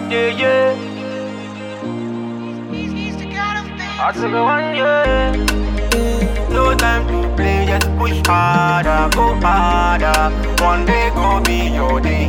Yeah, yeah. I took a one, yeah. No time to play, just push harder, go harder. One day go be your day.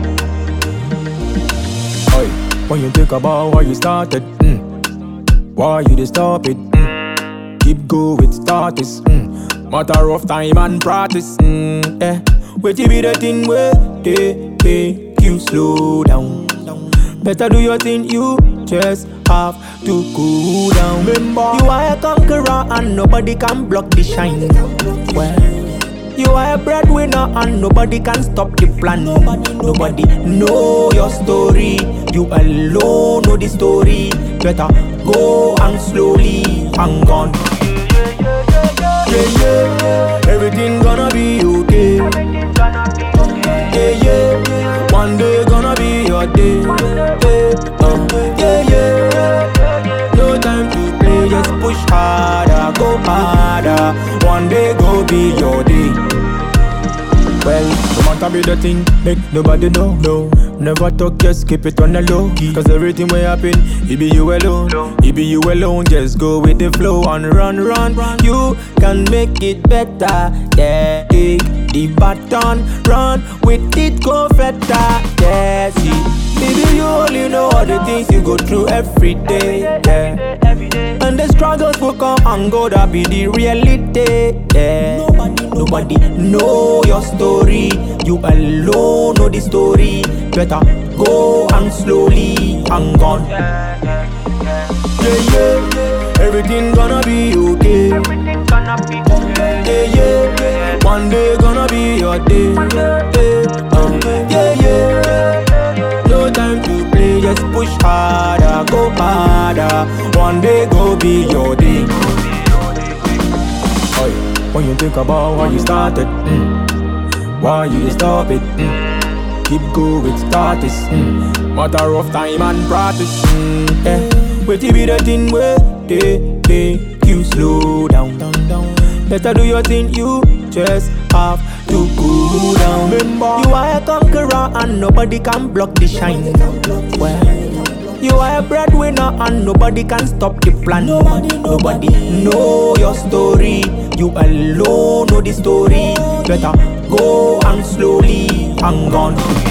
Oi, when you think about why you started, why you dey stop it? Keep go with status, matter of time and practice. Wait till be the thing where they make you slow down. Better do your thing, you just have to cool down. Remember, you are a conqueror and nobody can block the shine. Well, you are a breadwinner and nobody can stop the plan. Nobody know your story, you alone know the story. Better go and slowly hang on. Yeah, yeah, everything gonna be okay. Yeah, yeah, one day gonna be your day. Yeah, yeah, no time to play, just push harder, go harder. One day go be your day. Well, no matter be the thing, make nobody know, no. Never talk, just keep it on the low key. Cause everything will happen, it be you alone. It be you alone, just go with the flow and run. You can make it better, yeah. Take the baton, run with it, go better, yeah. See, baby, you only know all the things you go through every day, yeah. And the struggles will come and go, that be the reality, yeah. Nobody know your story, you alone know the story. Better go and slowly hang on. Yeah, yeah, everything gonna be okay. Yeah, yeah, one day gonna be your day. Yeah, yeah, no time to play, just push harder, go harder. One day go be your day. When you think about why you started, why you stop it, keep go with status, matter of time and practice. Wait till be the thing where they make you slow down. Better do your thing, you just have to cool down. Remember, you are a conqueror and nobody can block the shine. Well, you are a breadwinner and nobody can stop the plan. Nobody know your story, you alone know the story. Better go and slowly hang on.